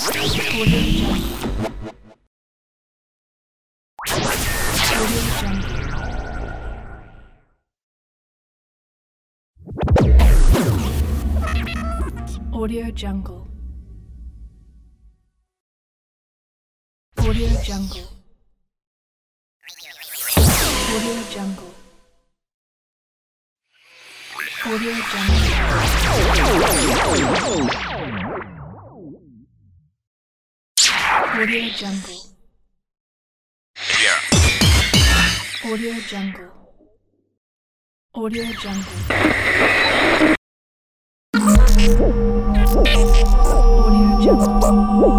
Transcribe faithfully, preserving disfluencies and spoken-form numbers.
Audio Jungle. Audio Jungle. Audio Jungle. Audio Jungle. Audio Jungle. Yeah. Audio Jungle. Audio Jungle. Audio Jungle.